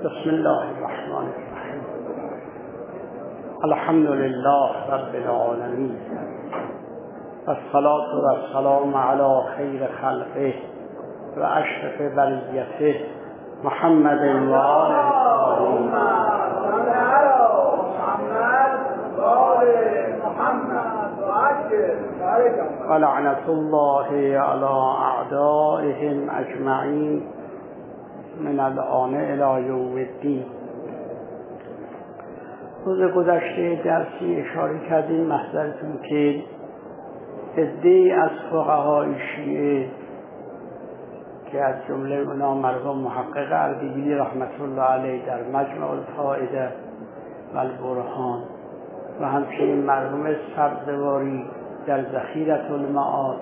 بسم الله الرحمن الرحیم. الحمد لله رب العالمین والصلاة والسلام علی خیر خلقه و اشرف بریته محمد و آله و لعنت الله علی اعدائهم اجمعین من الآن الی یوم الدین. روز گذشته درسی اشاره کردیم محضرتون که عده‌ای از فقهای شیعه که از جمله اونا مرحوم محقق اردبیلی رحمت الله علیه در مجمع الفائده و البرهان و همچنین مرحوم سبزواری در ذخیرة المعاد،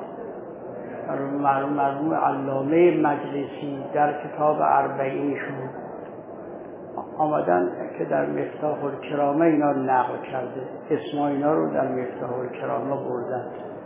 مرحوم علامه مجلسی در کتاب اربعینشون آمدن که در مفتاح الکرامه اینا رو نقل کرده، اسم اینا رو در مفتاح الکرامه بردن.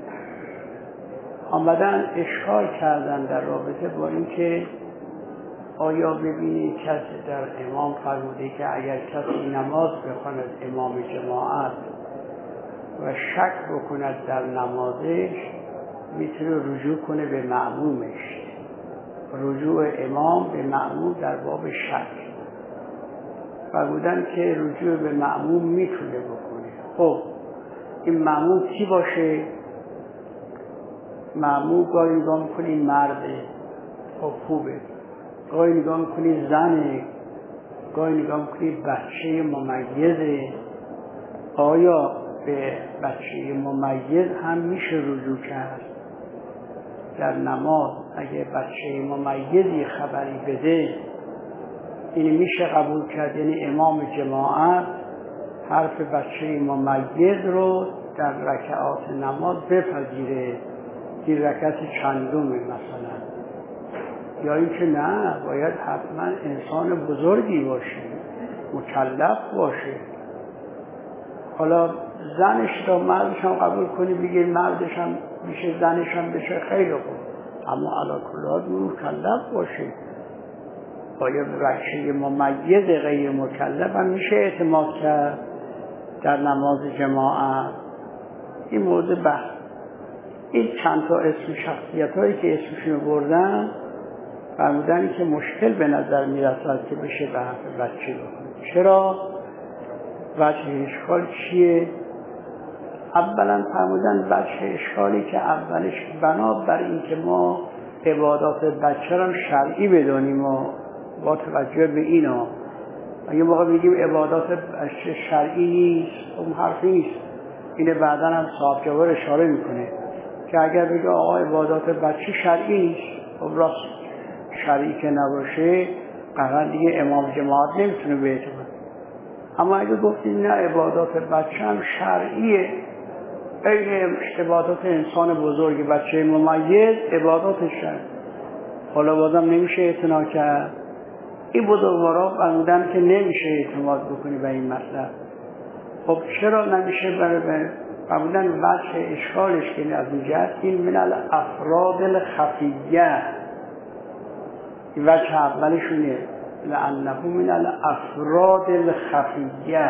آمدن اشکال کردن در رابطه با اینکه آیا ببینید کسی در امام فرموده که اگر کسی نماز بخواند امام جماعت و شک بکند در نمازش میتونه رجوع کنه به مأمومش. رجوع امام به مأموم در باب شک فرمودن که رجوع به مأموم میتونه بکنه. خب این مأموم کی باشه؟ مأموم گاهی نگاه میکنی مرده، خب خوبه، گاهی نگاه میکنی زنه، گاهی نگاه میکنی بچه ممیزه. آیا به بچه ممیز هم میشه رجوع کرد در نماز؟ اگه بچه ممیزی خبری بده این میشه قبول کرد؟ یعنی امام جماعت حرف بچه ممیز رو در رکعات نماز بپذیره، این رکعت چندمه مثلا، یا اینکه نه باید حتما انسان بزرگی باشه، مکلف باشه. حالا زنش رو مردش هم قبول کنی بگیر مردش هم میشه زنش هم بشه، خیلی خوب، اما علی کل حال مکلف باشه. باید بچه ممیز غیر مکلف هم میشه اعتماد کرد در نماز جماعت. این موضوع بحث. این چند تا اسم شخصیت هایی که اسمشون بردن فرمودن که مشکل به نظر میرسد که بشه به حرف بچه بکنه. چرا؟ وجه اشکال چیه؟ اولا فرمودن وجه اشکالی که اولش بنابر این که ما عبادات بچه را شرعی بدانیم و با توجه به اینا، اگه موقع بگیم عبادات بچه شرعی نیست، اون حرفی نیست. اینه بعدا هم صاحب جوار اشاره میکنه که اگر بگه آقا عبادات بچه شرعی نیست، خب راست، شرعی که نباشه قرار دیگه امام جماعت نمیتونه به اعتماد. اما اگه گفتیم نه عبادات بچه هم شرعیه، این عبادات انسان بزرگ بچه ممیز عبادات شرعی، حالا بازم نمیشه اعتنا کرد. این بزرگوارا فرمودن که نمیشه اعتماد بکنی به این مطلب. خب چرا نمیشه؟ برای فرمودن وجه اشکالش که از این جهت این من الافراد الخفیه، این وجه اولشونه لانه من الافراد الخفیه.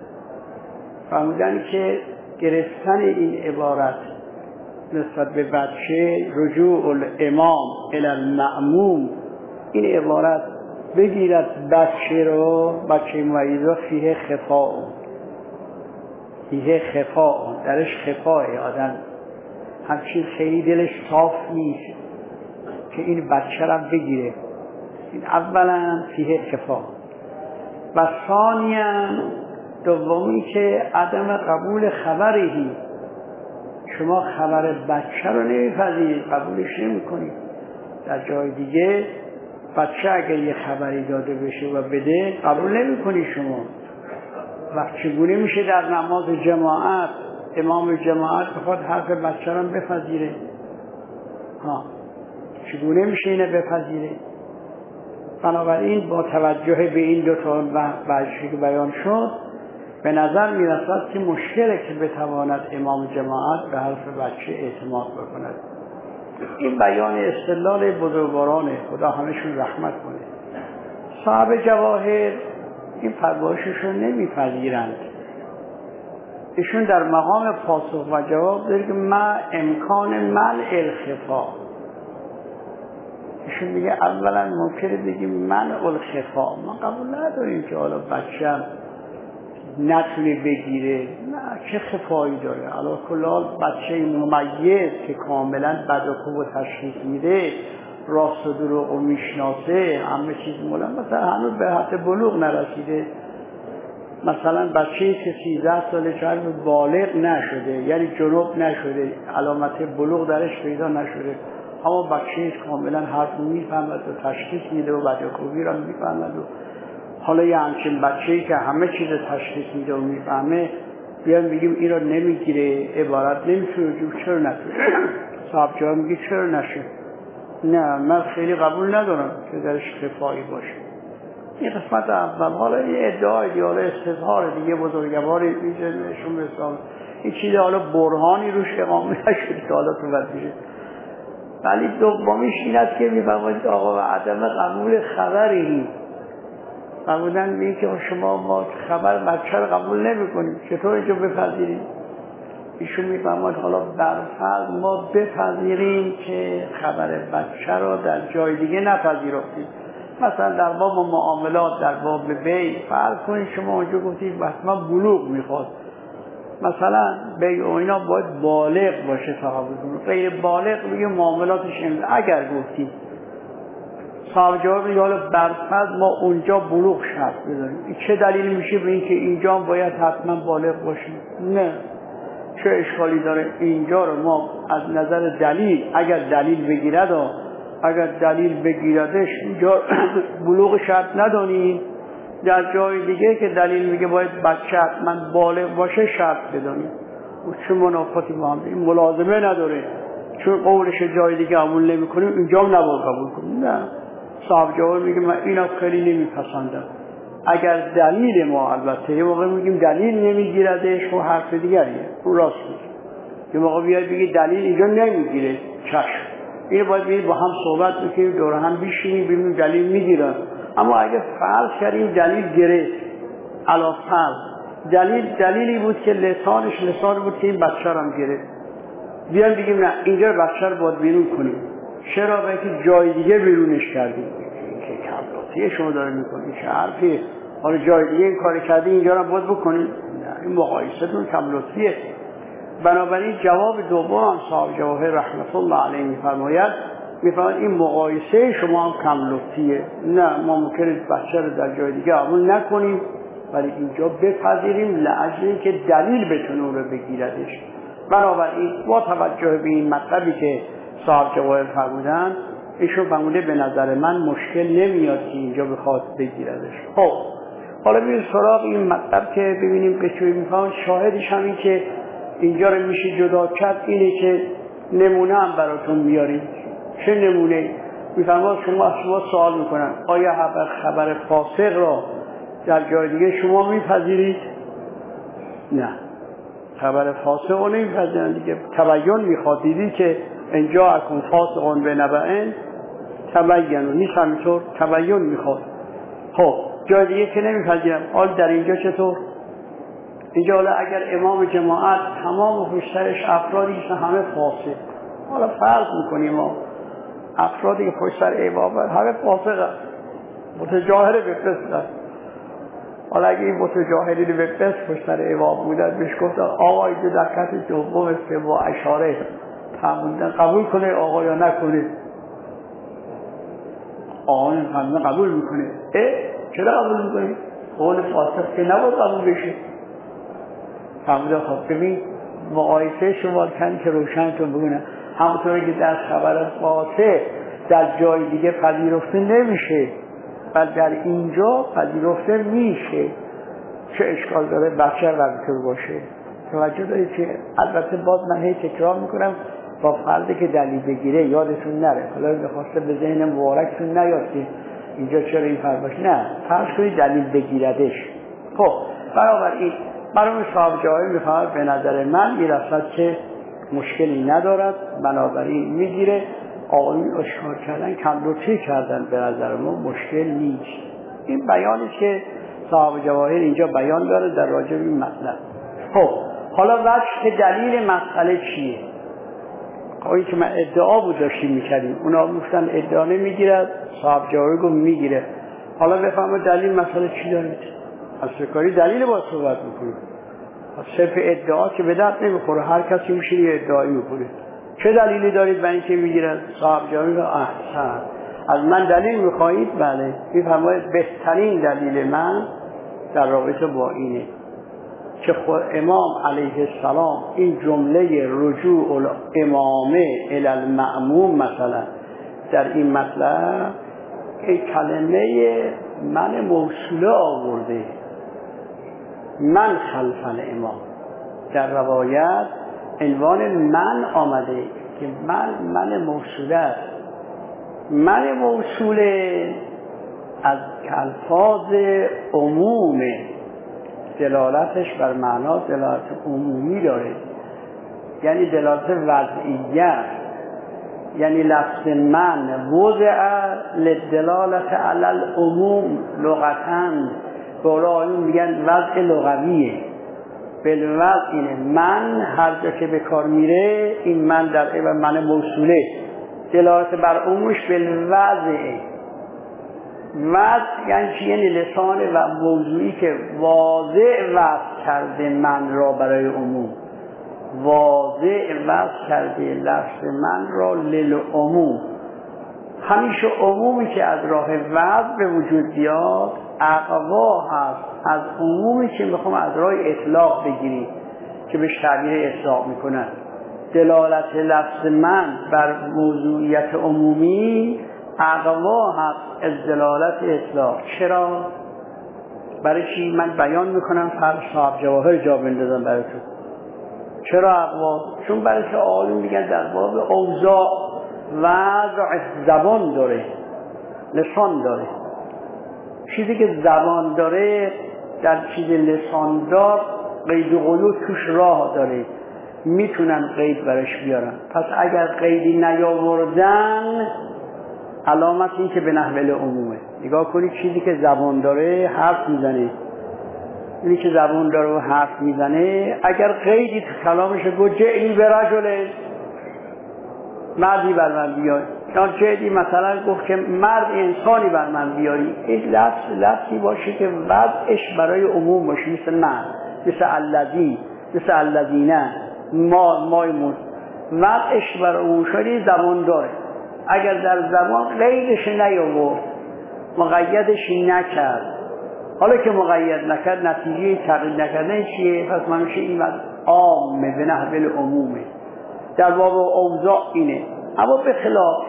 فرمودن که گرفتن این عبارت نسبت به بچه رجوع الامام الی المأموم، این عبارت بگیرد بچه رو، بچه ممیز فیه خفاء، درش خفاء، آدم همچین خیلی دلش صاف نیست که این بچه رو بگیره. این اولا فیه خفاء. و ثانیا دومی که عدم قبول خبرهی، شما خبر بچه رو نمیپذیرید، قبولش نمیکنید. در جای دیگه بچه اگر یه خبری داده بشه و بده قبول نمیکنید شما. وقت چگونه میشه در نماز جماعت امام جماعت بخواد حرف بچه رو بپذیره؟ چگونه میشه اینه بپذیره؟ بنابراین با توجه به این دو تا وجهی که بیان شد به نظر میرسد که مشکله که بتواند امام جماعت به حرف بچه اعتماد بکند. این بیان استدلال بزرگواران خدا همشون رحمت کنه. صاحب جواهر این پرباشش رو نمیپذیرند. ایشون در مقام پاسخ و جواب داره که ما امکان منع الخفا. ایشون میگه اولا ممکنه بگیم منع الخفا، ما قبول نداریم که حالا بچه‌م نتونه بگیره، نه چه خفایی داره. علی کل حال بچه ممیز که کاملا بد و خوب تشخیص میده، راست و دروغ و میشناسه، همه چیز مولا، مثلا هنوز به حد بلوغ نرسیده، مثلا بچه‌ای که 13 ساله شاید بالغ نشده، یعنی جنوب نشده، علامت بلوغ درش پیدا نشده، اما بچه‌ای کاملا حرف میفهمد و تشخیص میده و بد و خوبی را میفهمد. و حالا یه همچین بچه‌ای که همه چیز تشخیص میده و میفهمه، بیان بگیم این را نمیگیره، عبارت نمیشه، چرا نتونه؟ صاحب جواب میگه چرا نشه؟ نه من خیلی قبول ندارم که درش خفایی باشه. این قسمت اول. حالا این ادعای دیاله استظهار دیگه بزرگواری میشه نشون بسام، این چیزی حالا برهانی روش اقامه نشد که حالا تو میشه. ولی دومیش این است که میفرمایید آقا و عدم قبول خبری فرمودن میگه که شما ما خبر بچه رو قبول نمی کنیم، چطور اینجا بپذیریم؟ ایشون میفرماید حالا برفرض ما بپذیریم که خبر بچه رو در جای دیگه نپذیرفتیم، مثلا در باب معاملات، در باب بیع، فرض کنید شما اونجا گفتید حتما بلوغ میخواد، مثلا بیع و اینا باید بالغ باشه صاحبتون، غیر بالغ میگه معاملاتش این. اگر گفتید صاحب جواب میگه حالا برفرض ما اونجا بلوغ شرط بذاریم، چه دلیل میشه به اینکه اینجا باید حتما بالغ باشیم؟ نه، چه اشکالی داره؟ اینجا رو ما از نظر دلیل اگر دلیل بگیرد و اگر دلیل بگیردش اینجا بلوغ شرط ندانیم، در جای دیگه که دلیل میگه باید بچه حتما بالغ باشه شرط بدانیم. چه منافاتی با هم؟ این ملازمه نداره، چون قولش جای دیگه قبول نمی کنیم اینجا هم نباید قبول کنیم. نه، صاحب جواب میگه من اینا خیلی نمیپسندم. اگر دلیل ما، البته یه موقع میگیم دلیل نمیگیردش و حرف دیگریه، اون راست میگه. یه موقع بیاد بگی دلیل اینجا نمیگیره، چشم، اینو باید بگید با هم صحبت میکنیم، دور هم بیشینیم ببینیم دلیل میگیرن. اما اگه فرض کردیم دلیل گرفت، علاوه دلیلی بود که لسان بود که این بچه رو هم گرفت، بیان بگیم نه اینجا بچه رو باید بیرون کنیم. چرا؟ به اینکه جای دیگه بیرونش کردیم. این که کملاتی شما داره میکنید، چه حرفیه؟ حالا جای دیگه این کار کردی اینجا رو باید بکنیم؟ نه، این مقایستون کملاتیه. بنابراین جواب دوم صاحب جواهر رحمت الله علیه میفرماید این مقایسه شما هم کملاتیه. نه، ما ممکنه بچه رو در جای دیگه قبول نکنیم ولی اینجا بپذیریم لاجل اینکه دلیل بتونه اون رو بگیردش. بنابراین با توجه به این مطلبی که صاحب جواهر فرمودن، ایشون فرموده به نظر من مشکل نمیاد که اینجا بخواد بگیردش. خب حالا ببینیم سراغ این مطلب که ببینیم به چوی میفهمن. شاهدش همین که اینجا رو میشه جدا کرد اینه که نمونه هم براتون میاریم. چه نمونه؟ میفهمن شما سوال میکنن آیا خبر فاسق را در جای دیگه شما میپذیرید؟ نه، خبر فاسق رو نمیپذیرن دیگه. تبیین میخواد، دیدی که اینجا اکن فاسقون به نبعین تبیینون، نیست همینطور؟ تبیین میخواد. خب جای دیگه که نمیپذیرم. حال در اینجا چطور؟ اینجا حالا اگر امام جماعت تمام پشترش افرادی که همه فاسق، حالا فرض میکنیم ما افرادی که پشتر امام همه فاسق هست، متجاهل به فسق هست. حالا اگه این متجاهلی به فسق پشتر امام بودن بهش گفتن آقا اینجا در خط دوم با اشاره فرمودن قبول کنه آقا یا نکنه؟ آقا فرمودن قبول میکنه. چرا قبول میکنه؟ قول فاسق که نباید قبول بشه. فرمودن خب ببین مقایسه شما کن که روشنتون بگونه، همونطوری که در خبر فاسق در جای دیگه پذیرفته نمیشه و در اینجا پذیرفته میشه، چه اشکال داره بچه ربطور باشه؟ توجه دارید که البته باز من هی تکرار میکنم با فرضی که دلیل بگیره یادتون نره، حالا میخواسته به ذهن مبارکتون نیاد که اینجا چرا این فرض باشه. نه، فرض کنید دلیل بگیردش. خب بنابراین برای صاحب جواهر میفهمد به نظر من میرسد که مشکلی ندارد، بنابراین میگیره. آقایون اشکال کردن کملوتی کردن، به نظر ما مشکل نیست. این بیانی که صاحب جواهر اینجا بیان داره در راجع به این مطلب. خب حالا وجه دلیل مسئله چیه؟ این که من ادعا بود داشتیم میکردیم، اونا گفتن ادعا نمیگیرد، صاحب جواهر گفت میگیره. حالا بفهمه دلیل مسئله چی دارید؟ از فکری دلیل با صحبت میکنید، از صرف ادعا که به درد نمیخوره، هر کسی میشه یه ادعایی میکنه. چه دلیلی دارید برای اینکه میگیرد؟ صاحب جواهر گفت احسن، از من دلیل میخواهید؟ بله. میفرماید بهترین دلیل من در رابطه با اینه که خود امام علیه السلام این جمله رجوع الامامه الی المأموم مثلا در این مطلب این کلمه من موصوله آورده، من خلف الامام. در روایت عنوان من آمده که من موصوله است. من موصوله از الفاظ عمومه، دلالتش بر معنا دلالت عمومی داره، یعنی دلالت وضعیت، یعنی لفظ من وضع لدلالت علی العموم لغتاً. برای میگن وضع لغویه، بالوضع اینه. من هر جا که به کار میره این من در عبر من موصوله دلالت بر عمومش بالوضعه. وضع یعنی چی؟ یعنی لسان و موضوعی که واضح وضع کرده من را برای عموم، واضح وضع کرده لفظ من را للعموم. همیشه عمومی که از راه وضع به وجود بیاد اقوا هست از عمومی که میخوام از راه اطلاق بگیریم که به شبیه اطلاق میکنن. دلالت لفظ من بر موضوعیت عمومی اقوا هست از دلالت اطلاق. چرا؟ برای چی؟ من بیان میکنم فرض صاحب جواهر جا بندازم براتون. چرا اقوا؟ چون برای که آقایون میگن در باب اوضاع وضع زبان داره، لسان داره. چیزی که زبان داره در چیز لساندار قید و قیود توش راه داره، میتونن قید برش بیارن. پس اگر قیدی نیاوردن علامت این که به نحو عمومه. نگاه کنید چیزی که زبان داره حرف میزنه، اینی که زبان داره و حرف میزنه اگر قیدی تو کلامش گفت جعلی به رجل، مردی بر من بیاری، یا جعلی مثلا گفت که مرد انسانی بر من بیاری، این لفظی باشه که وضعش برای عموم باشه، مثل من، مثل الذی، مثل الذینه، مایمون، وضعش برای عموم شدی زبان داره. اگر در زبان قیدش نیاورد، مقیدش نکرد، حالا که مقید نکرد نتیجه تقیید نکردن چیه؟ پس من میشه این وضع عامه به نحو عمومه. در باب اوضاع اینه. اما به خلاف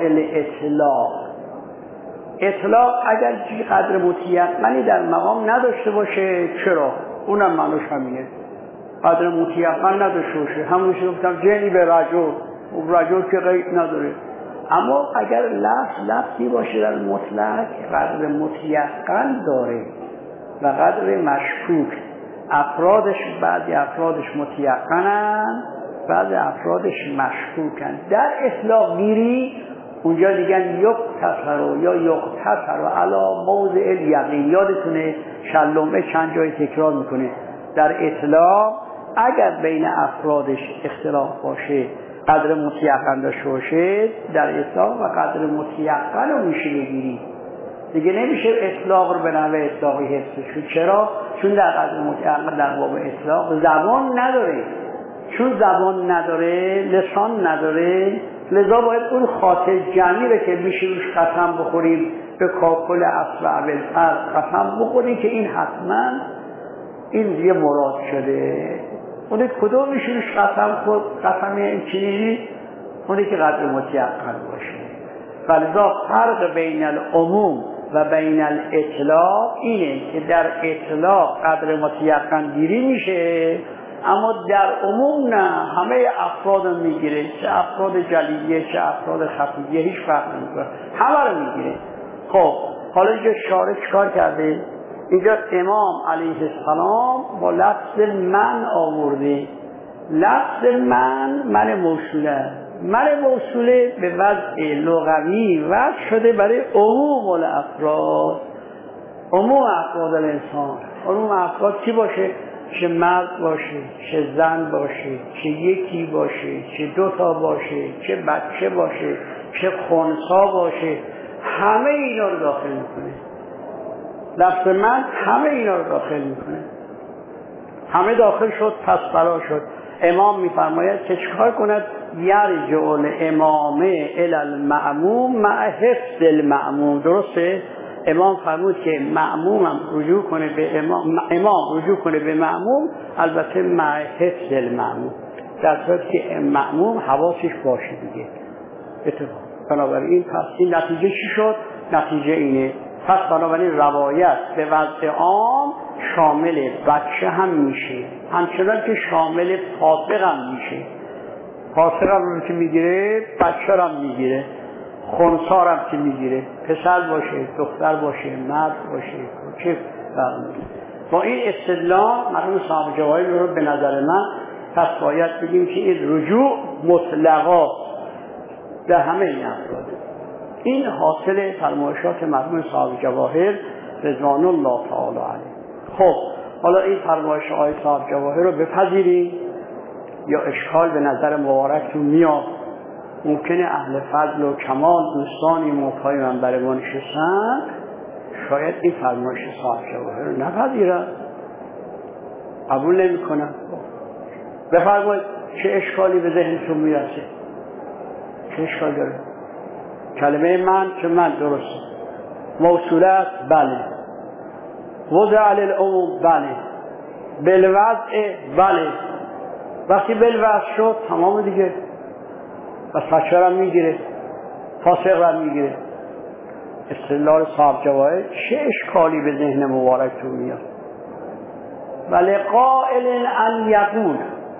اطلاق اگر چی قدر متیقنی در مقام نداشته باشه، چرا؟ اونم معنوش همینه، قدر متیقن نداشته باشه. همونش گفتم جنی به رجل که قید نداره. اما اگر لفظی باشه در مطلق قدر متیقن داره و قدر مشکوک، افرادش بعضی افرادش متیقنن، بعضی افرادش مشکوکن. در اطلاق گیری اونجا دیگن یقتصر علی موضع الیقین. یادتونه شلومه چند جای تکرار میکنه در اطلاق اگر بین افرادش اختلاف باشه قدر متیقن داشته باشه، در اطلاق و قدر متیقن رو میشه بگیری. دیگه نمیشه اطلاق رو به نحو اطلاقی حفظش کنی. چرا؟ چون در قدر متیقن در باب اطلاق زبان نداره. چون زبان نداره، لسان نداره، لذا باید اون خاطر جمعی رو که میشه روش قسم بخوریم به کاکل اصل و اولفرد قسم بخوریم که این حتما این دیگه مراد شده. اونی کدوم میشه روش قسم این چیزی؟ اونی که قدر متیقن باشه. فلذا فرق بین العموم و بین الاطلاق اینه که در اطلاق قدر متیقن گیری میشه، اما در عموم نه، همه افراد رو میگیره، چه افراد جلیه چه افراد خفیه، هیچ فرق نمیکنه، همه رو میگیره. خب حالا اینجا شارع چیکار کرده؟ اینجا امام علیه السلام با لفظ من آورده. لفظ من موصوله، من موصوله به وضع لغوی وضع شده برای عموم الافراد. عموم افراد الانسان، عموم افراد کی باشه؟ چه مرد باشه، چه زن باشه، چه یکی باشه، چه دوتا باشه، چه بچه باشه، چه خنثی باشه، همه اینا رو داخل میکنه. لفظ من همه اینا رو داخل میکنه. همه داخل شد، پس بلا شد. امام میفرماید که چکار کند؟ یرجع الامامه الی المأموم مع حفظ المأموم. درسته؟ امام فرمود که مأموم هم رجوع کنه به امام رجوع کنه به مأموم، البته مع حفظ المأموم، در صورتی که مأموم حواسش باشه دیگه. بنابراین پس این نتیجه چی شد؟ نتیجه اینه. پس بنابراین روایت به وضع عام شامل بچه هم میشه، همچنان که شامل فاسق هم میشه. فاسق هم که میگیره، بچه هم میگیره، خنثی هم که میگیره، پسر باشه، دختر باشه، مرد باشه، کوچک برمیگیره. با این استدلال مرحوم صاحب جواهر رو به نظر من پس باید بگیم که این رجوع مطلقا در همه این افراد. این حاصل فرمایشات مرحوم صاحب جواهر رضوان الله تعالی علیه. خب حالا این فرمایش آقای صاحب جواهر رو بپذیریم یا اشکال به نظر مبارکتون میاد؟ ممکنه اهل فضل و کمال دوستانی موقعی منبر ما نشستن شاید این فرمایش صاحب جواهر رو نپذیرن، قبول نمی کنن. بفرمایید چه اشکالی به ذهنتون میرسه؟ چه اشکال داره؟ کلمه من که من درسته، موصوله است، بله، وضع للعموم، بله، بالوضع، بله. وقتی بالوضع شد تمام دیگه، بس بچه هم میگیره، فاسق هم میگیره. استدلال صاحب جواهر چه اشکالی به ذهن مبارکتون میاد؟ ولی قائل ان یقول،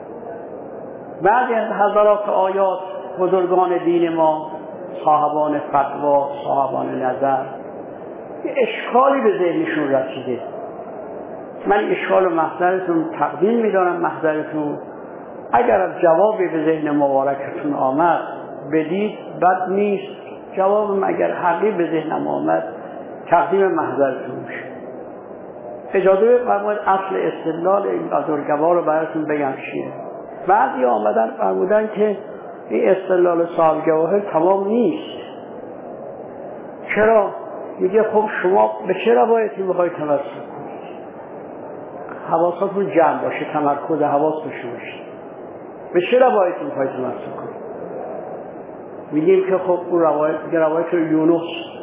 بعضی از حضرات آیات بزرگان دین ما، صاحبان فتوا، صاحبان نظر، یه اشکالی به ذهنشون رسیده. من اشکال و محضرتون تقدیم میدارم محضرتون. اگر از جوابی به ذهن مبارکتون آمد بدید، بد نیست. جوابم اگر حقی به ذهنم آمد تقدیم محضرتون میشه. اجازه بفرمایید اصل استدلال این بزرگوار رو براتون بگم چیه. بعضی آمدن فرمودن که این استدلال صاحب جواهر تمام نیست. چرا؟ میگه خب شما به چه روایتی میخواید تمسک کنید؟ حواساتون جمع باشه، تمرکز حواس باشه. به چه روایتی میخواید تمسک کنید؟ میگیم که خب اون روایت یونس،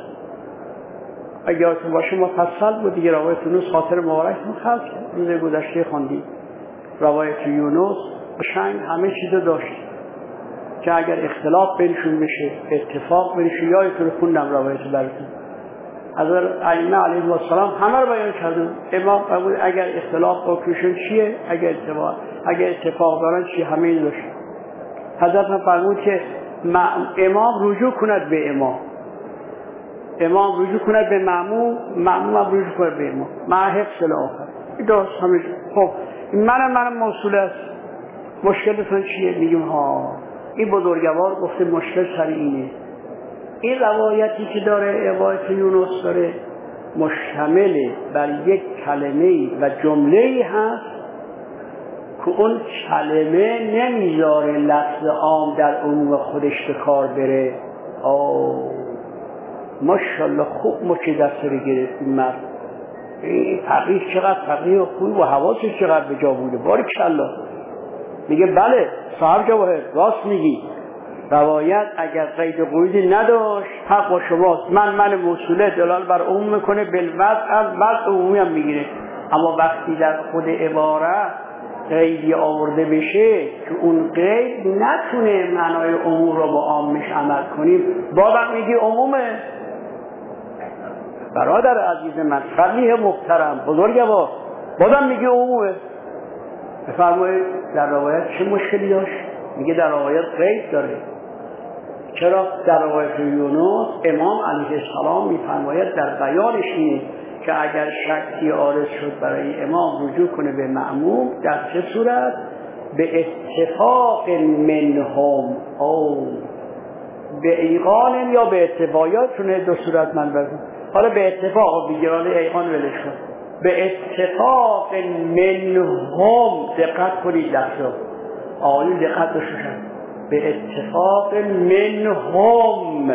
اگه یادتون باشه مفصل بود دیگه، روایت یونس خاطر مبارک خلق روز گذشته خواندیم. روایت یونس قشنگ همه چیزو داشت که اگر اختلاف بینشون بشه، اتفاق بینشون، یادتون خوندم روایت براتون. حضرت ائمه علیهم السلام همه رو بیان کردن. امام فرمود اگر اختلاف بینشون چیه، اگر اتفاق دارن چیه، همه این داشت. حضرت فرمود که امام رجوع کند به امام رجوع کند به مأموم، مأموم هم رجوع کند به امام، مع حفظ الاخر. این درست همه. خب منم موصول است. مشکلتون چیه؟ میگیم ها این بزرگوار گفته مشکل سر اینه. این روایتی که داره، روایت یونس داره، مشتمل بر یک کلمه و جمله‌ای هست که اون کلمه نمیذاره لفظ عام در عموم خودش به کار بره. ماشاءالله خوب مچه دست رو گرفت این مرد. این فقیه چقدر فقیه و خوب و حواسش چقدر به جا بوده. باریکالله. میگه بله صاحب جواهر راست میگی، روایت اگر قید و قیودی نداشت حق با شماست. من موصوله دلال بر عموم میکنه، بالوضع عمومی هم میگیره. اما وقتی در خود عبارت قیدی آورده بشه که اون قید نتونه معنای عموم رو با عامش عمل کنیم، بازم میگی عمومه. برادر عزیز من، فقیه محترم، بزرگوار، بازم میگی عمومه. بفرمایید در روایت چه مشکلی داشت؟ میگه در روایت قید داره. چرا؟ در روایت یونس امام علیه السلام میفرماید در بیانش اینه که اگر شکی عارض شد برای امام رجوع کنه به مأموم، در چه صورت؟ به اتفاق منهم او به ایقان یا به اتفاقیات، چون دو صورت من بگم. حالا به اتفاق بگیر، حالا ایقان ولش کن. به اتفاق منهم، دقت کنید لفظا آقایون دقت داشتن، به اتفاق منهم،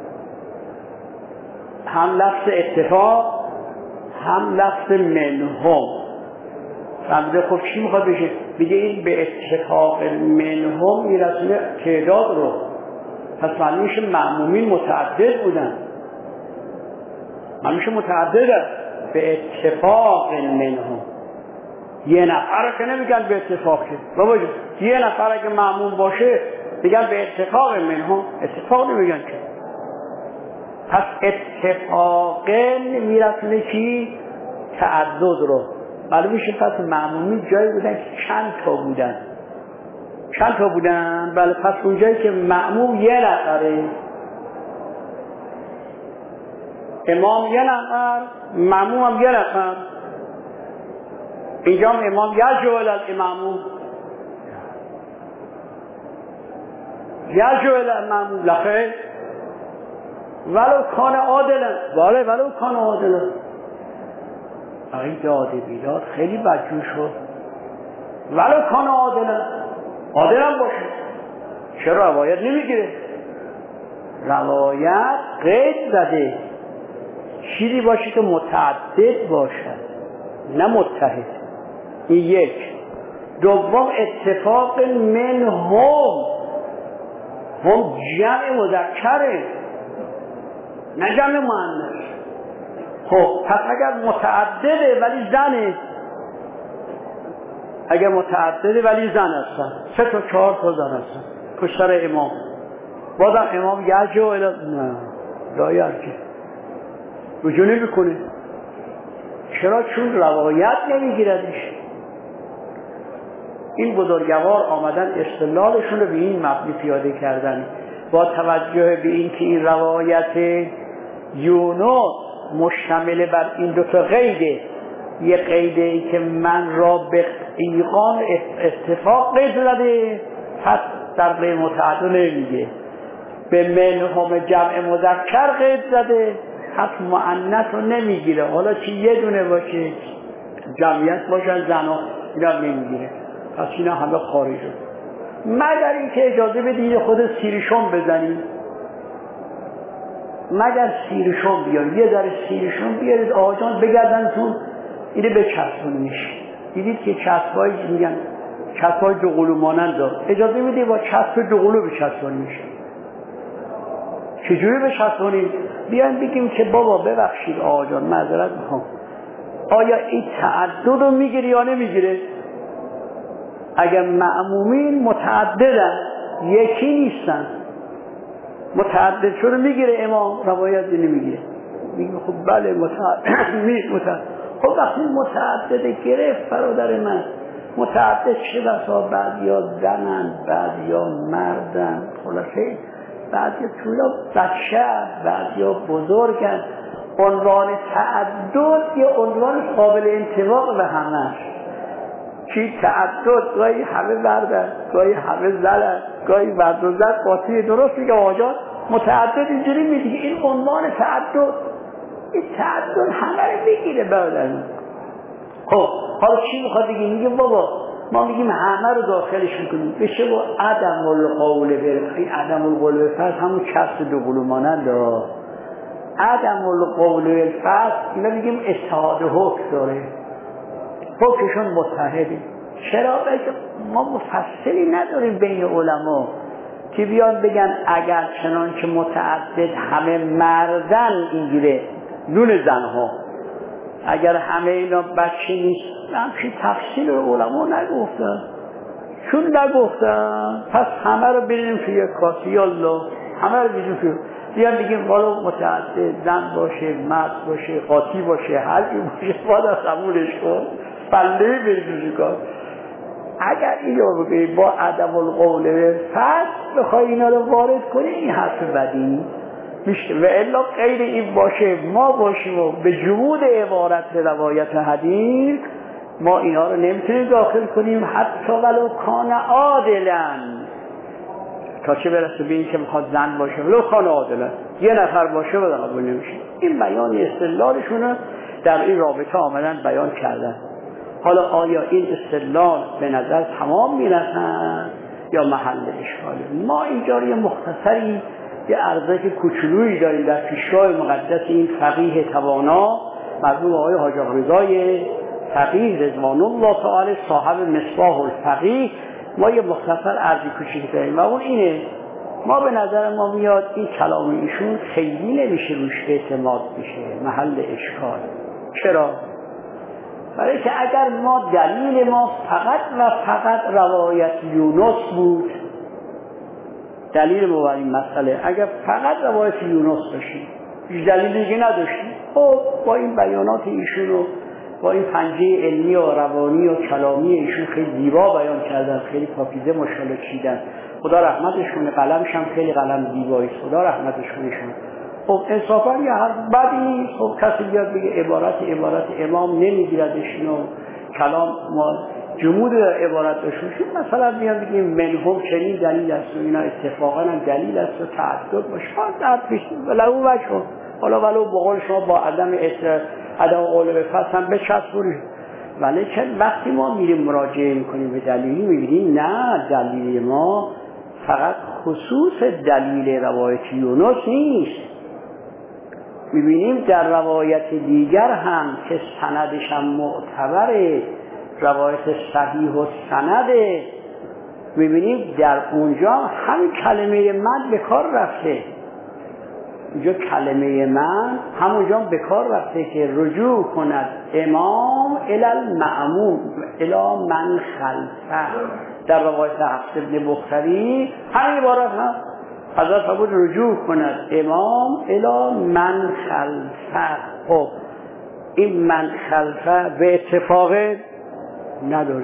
هم لفظ اتفاق هم لفظ منهم. فهمیده؟ خب چی میخواد بشه؟ بگه این به اتفاق منهم میرسونه تعداد رو، پس معلوم میشه مأمومین متعدد بودن، معلوم میشه متعدد. به اتفاق منهم، یه نفر که نمیگن به اتفاق که بابا جون، یه نفر اگه مأموم باشه میگن به اتفاق منهم، اتفاق نمیگن که. پس اتفاقا میرسونه چی؟ تعدد رو. معلوم میشه پس مأمومین جایی بودن که چند تا بودن، چند تا بودن؟ بله، پس اونجایی که مأموم یه نفره، امام یه نفر، مأموم هم یه نفر، اینجا هم امام یرجع الی الامام، یرجع الی المأموم لخیر ولو کان عادلا، بله ولو کان عادلا. این داد بیداد خیلی بدجور شد. ولو کان عادلا، عادلا باشه. چرا روایت نمیگیره؟ روایت قید زده چیزی باشه که متعدد باشد نه متحد. این یک. دوم اتفاق منهم، هم جمع مذکره نه جمع مؤنث. خب پس اگر متعدده ولی زنه، اگر متعدده ولی زن هستن، 3 تا 4 تا زن هستن پشتر امام، بازم امام یرجع الی، نه لا یرجع، رجوع نمیکنه. چرا؟ چون روایت نمیگیردش. این بزرگوار آمدن استدلالشون رو به این مبنی پیاده کردن، با توجه به این که این روایت یونس مشتمل بر این دو تا قیده، یه قیده ای که من را به ایقان اتفاق قید زده، پس در غیر متعدد نمیگه. به منهم جمع مذکر قید زده، پس مؤنث رو نمیگیره. حالا چی یه دونه باشه، جمعیت باشن زنا، اینا نمیگیره. پس اینا همه خارجه، مگر اینکه اجازه بدید خود سیرشون بزنید، مگر سیرشون بیارید، یه ذره سیرشون بیارید آجان بگردنتون اینه بچسبونیش. دیدید که چسبایی میگن چسبای دوقلو مانند دار، اجازه میدید با چسب دوقلو بچسبونیش. چجوری بچسبونید؟ بیان بگیم که بابا ببخشید آجان معذرت میخوام، آیا این تعدد رو میگیره یا نمیگیره؟ اگر مأمومین متعددن یکی نیستن، متعدد شده میگیره امام، روایت نمیگیره. میگه خب بله متعدد. خب وقتی متعدد گرفت برادر من، متعدد چه بسا بعضیا زنن، بعضیا مردن، خلاصه بعضیا طولا بچه، بعضیا بزرگن. عنوان تعدد یه عنوان قابل انطباق به همه. چی تعدد؟ گاهی همه مردن، گاهی همه زنن، گاهی مرد و زن قاطی. درست میگه آجان متعدد اینجوری میگه، این عنوان تعدد، این تعدد همه رو میگیره برادر من. خب حالا چی میخواد بگه؟ میگه بابا ما میگیم همه رو داخلش میکنیم، بشه با عدم القول برد. این عدم القول بالفرض همون چسب دوقلو مانند عدم القول بالفرض، اینا میگیم اتحاد حکم داره، حکمشون متحده. چرا؟ بگه ما مفصلی نداریم بین علما که بیان بگن اگر چنان که متعدد همه مردن اینگیره نون زنها، اگر همه اینا بچه نیست، همچین تفصیل علما نگفتن. چون نگفتن پس همه رو بریم توی کاسی، یالله همه رو بریم توی بیان بگیم والا متعدد زن باشه، مرد باشه، قاطی باشه، حلقی باشه، والا قبولش کن، بله بریم کار. اگر اینو بگیم با عدم القول فصل بخوای اینا رو وارد کنی، این حرف بدی میشه. و الا غیر این باشه ما باشیم و به جمود عبارت روایت حدیث ما اینا رو نمیتونیم داخل کنیم، حتی ولو کان عادلا، تا چه برسه به این که میخواد زن باشه ولو خانه عادل یه نفر باشه و قبول نمیشه. این بیان استدلالشون در این رابطه آمدن بیان کردن. حالا آیا این استدلال به نظر تمام میرسن یا محل اشکاله؟ ما اینجا یه مختصری یه عرضه کوچولویی داریم در پیشگاه مقدس این فقیه توانا مرحوم آقای حاج آقا رضای فقیه رضوان الله تعالی صاحب مصباح الفقیه. ما یه مختصر عرضی کوچیک داریم و اون اینه، ما به نظر ما میاد این کلام ایشون خیلی نمیشه روش اعتماد بشه، محل اشکال. چرا؟ برای که اگر ما دلیل ما فقط و فقط روایت یونس بود، دلیل ما بر این مسئله اگر فقط روایت یونس داشتیم هیچ دلیل دیگه نداشتیم، خب با این بیانات ایشون و با این پنجه علمی و روانی و کلامی ایشون خیلی زیبا بیان کردن، خیلی پاکیزه ماشاءالله چیدن، خدا رحمتشون، قلمش هم خیلی قلم زیبایی، خدا رحمتشونشون. خب انصافا یه حرف بدی نیست. خب کسی بیاد بگه عبارت امام نمیگیردش و کلام ما جمود در عبارت داشتون، مثلا بیان بگیم منهم چنین دلیل است و اینا اتفاقا هم دلیل است و تعدد باشه، تعدد پیش ولو وجه، حالا ولو بقول شما با عدم قول به فصل هم بچسبونید، ولی که وقتی ما میریم مراجعه میکنیم به دلیلی میبینیم نه، دلیل ما فقط خصوص دلیل روایت یونس نیست، میبینیم در روایت دیگر هم که سندش هم معتبره، روایت صحیح و سنده، میبینیم در اونجا همین کلمه من به کار رفته. اینجا کلمه من همونجا به کار رفته که رجوع کند امام الی المأموم الی من خلفه. در روایت حفص بن بختری همین عبارت هم حضرت فرمود رجوع کند امام الی من خلفه. خب این من خلفه به اتفاق نداره،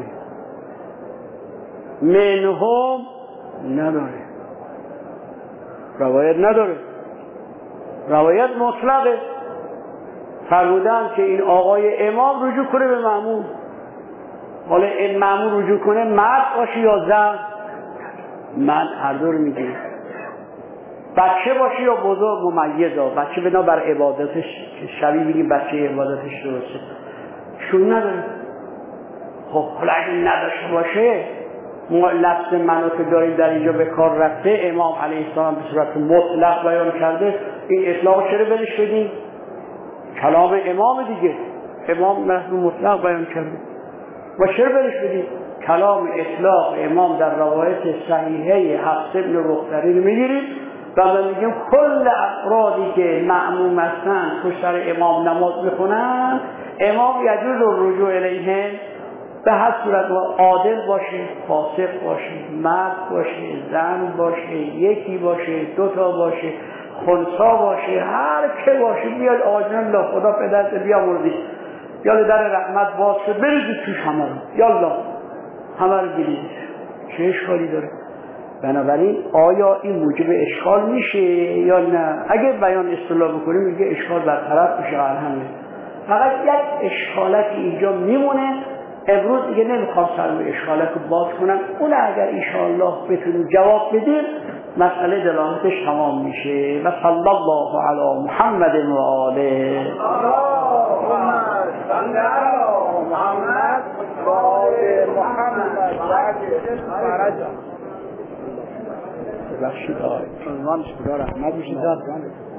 منهم نداره، روایت نداره، روایت مطلقه. فرمودن که این آقای امام رجوع کنه به مأمون، حالا این مأمون رجوع کنه مرد باشه یا زن، من هر دو رو میگیم، بچه باشه یا بزرگ ممیزه، بچه بنا بر عبادتش شبیه بگیم بچه عبادتش درسته شون نداره. خب حالا اگه نداشته باشه، ما لفظ منو که داریم در اینجا به کار رفته، امام علیه السلام به صورت مطلق بیان کرده، این اطلاق چرا بلش بدیم؟ کلام امام دیگه، امام مطلق بیان کرده و چرا بلش بدیم؟ کلام اطلاق امام در روایت صحیحه حفص بن بختری رو میگیریم و میگیم کل افرادی که مأموم هستن پشت سر امام نماز میخونن، امام یجوز الرجوع الیه به هر صورت عادل باشه، فاسق باشه، مرد باشه، زن باشه، یکی باشه، دوتا باشه، خنثی باشه، هر که باشه، بیاد آجن الله خدا پدرت بیامرزی، یا در رحمت باز شد بریزید توش همه رو، یالله همه رو گیرید، چه اشکالی داره؟ بنابراین آیا این موجب اشکال میشه یا نه؟ اگه بیان اصطلاح بکنیم میگه اشکال برطرف میشه، الحمدلله. فقط یک اشکالت اینجا میمونه، امروز دیگه نمیخوام سر به اشکالت رو باز کنم، اون اگر انشاءالله بتونیم جواب بدیم مسئله دلالتش تمام میشه. و صلی الله علی محمد و آله. بخشید آقای عنوانش خدا رحمت میشه داد